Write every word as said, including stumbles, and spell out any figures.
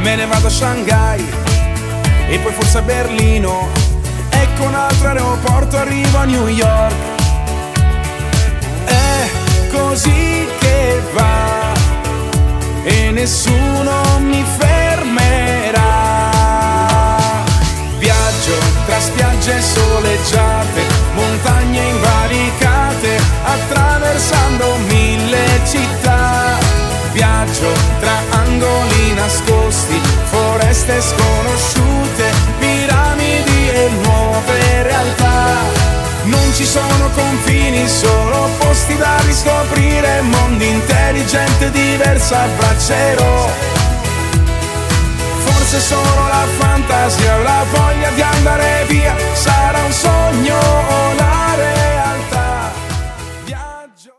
me ne vado a Shanghai e poi forse a Berlino e con un altro aeroporto arrivo a New York. È così che va e nessuno mi fermerà. Viaggio tra spiagge soleggiate, montagne invalicate, attraversando mille città. Viaggio tra angoli nascosti, foreste sconosciute, piramidi e nuove realtà. Non ci sono confini, solo posti da riscoprire, mondi interi, gente diversa, abbraccerò. Forse solo la fantasia o la voglia di andare via sarà un sogno o la